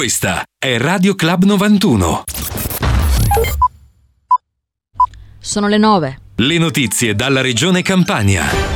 Questa è Radio Club 91. Sono le 9. Le notizie dalla regione Campania.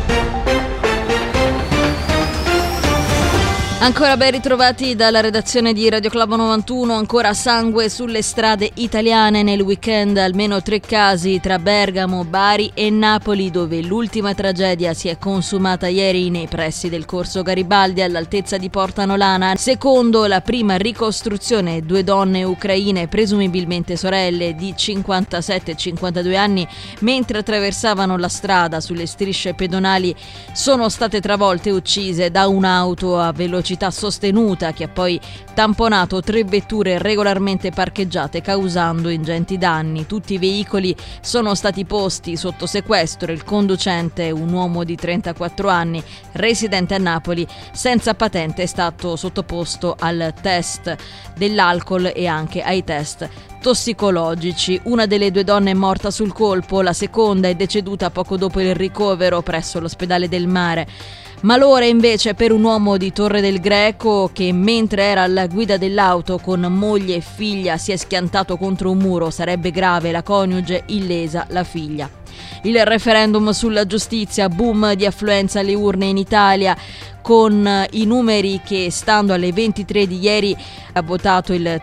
Ancora ben ritrovati dalla redazione di Radio Club 91, ancora sangue sulle strade italiane nel weekend, almeno 3 casi tra Bergamo, Bari e Napoli, dove l'ultima tragedia si è consumata ieri nei pressi del corso Garibaldi all'altezza di Porta Nolana. Secondo la prima ricostruzione, 2 donne ucraine, presumibilmente sorelle di 57 e 52 anni, mentre attraversavano la strada sulle strisce pedonali, sono state travolte e uccise da un'auto a velocità sostenuta che ha poi tamponato 3 vetture regolarmente parcheggiate, causando ingenti danni. Tutti i veicoli sono stati posti sotto sequestro. Il conducente, un uomo di 34 anni, residente a Napoli, senza patente, è stato sottoposto al test dell'alcol e anche ai test tossicologici. Una delle 2 donne è morta sul colpo, la seconda è deceduta poco dopo il ricovero presso l'ospedale del Mare. Malore invece per un uomo di Torre del Greco che, mentre era alla guida dell'auto con moglie e figlia, si è schiantato contro un muro. Sarebbe grave la coniuge, illesa la figlia. Il referendum sulla giustizia, boom di affluenza alle urne in Italia, con i numeri che, stando alle 23 di ieri, ha votato il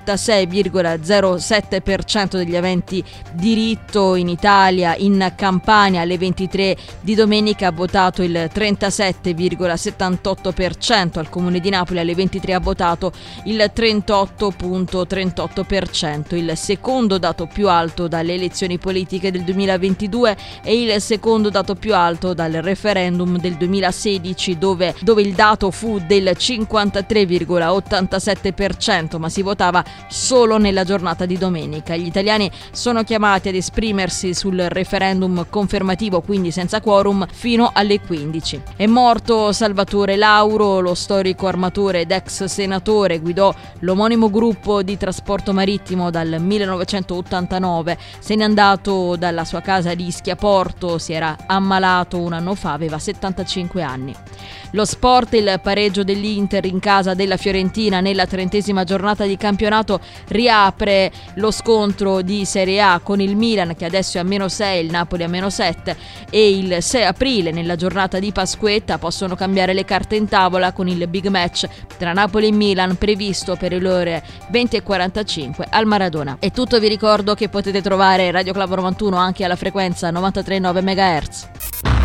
46,07% degli aventi diritto in Italia. In Campania alle 23 di domenica ha votato il 37,78%, al Comune di Napoli alle 23 ha votato il 38,38%, il secondo dato più alto dalle elezioni politiche del 2022 e il secondo dato più alto dal referendum del 2016 dove il dato fu del 53,87%, ma si votava solo nella giornata di domenica. Gli italiani sono chiamati ad esprimersi sul referendum confermativo, quindi senza quorum, fino alle 15. È morto Salvatore Lauro, lo storico armatore ed ex senatore, guidò l'omonimo gruppo di trasporto marittimo dal 1989, se n'è andato dalla sua casa di Schiaporto, si era ammalato un anno fa, aveva 75 anni. Lo sport, il pareggio dell'Inter in casa della Fiorentina nella 30ª giornata di campionato riapre lo scontro di Serie A con il Milan che adesso è a -6, il Napoli a -7 e il 6 aprile nella giornata di Pasquetta possono cambiare le carte in tavola con il big match tra Napoli e Milan previsto per le ore 20:45 al Maradona. È tutto, vi ricordo che potete trovare Radio Club 91 anche alla frequenza 93,9 MHz.